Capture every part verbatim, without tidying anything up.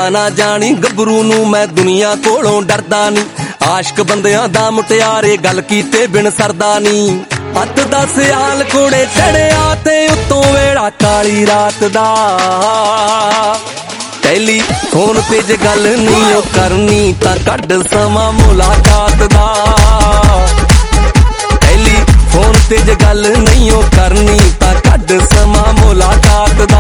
ना जानी गबरू नू मैं दुनिया कोलों डरदा नी। आशिक बंदियां दा मुटियारे गल कीते बिन सरदा नी। हत्थ दस आल कोड़े चढ़िया ते उत्तों वेड़ा काली रात दा। टेलीफोन ते जे गल नहीं ओ करनी तां कढ समा मुलाकात दा। टेलीफोन ते जे गल नहीं ओ करनी तां कढ समा मुलाकात दा।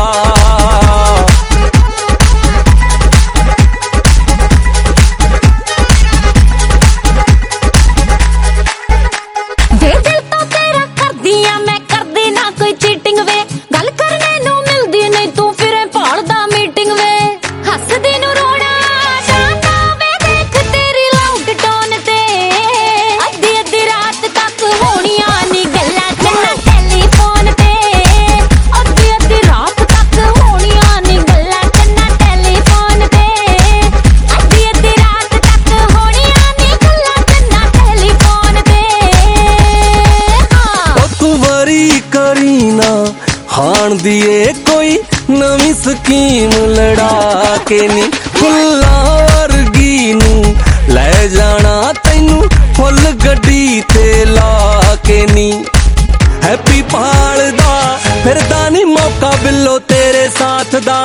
हाण दिए कोई नवी स्कीम लड़ा के नी। फुल्लां वर्गी नू लै जाना तैनू फुल गड्डी ते ला के नी। हैप्पी भालदा फिरदा नी मौका बिल्लो तेरे साथ दा।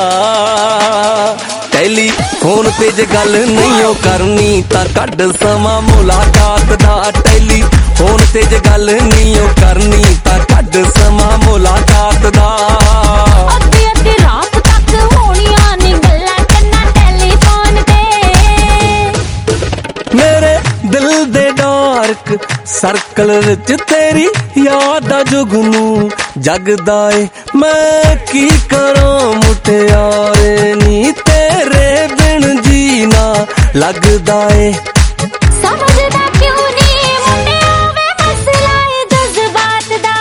टेलीफोन ते जे गल नहीं ओ करनी तां कढ समा मुलाकात दा। टेलीफोन ते जे गल नहीं ओ करनी तां कढ समा मुलाकात दा। अद्धी अद्धी रात तक होणियां नी गल्लां कन्ना टेलीफोन ते। मेरे दिल दे डार्क सर्कल विच तेरी याद दा जुगनू जगदा ए। मैं की करां मुटियारे नी तेरे बिन जीना लगदा ए। समझदा क्यों नी मुंडिया वे मसला ए जज्बात दा।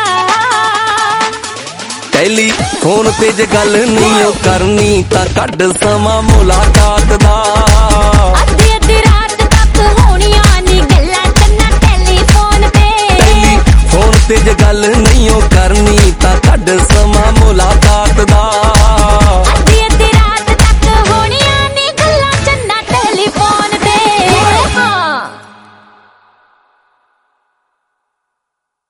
टेलीफोन ते जे गल नहीं ओ करनी तां कढ समा मुलाकात दा। अद्धी अद्धी रात तक होणियां नी गल्लां कन्ना टेलीफोन ते। टेलीफोन ते जे गल नहीं ओ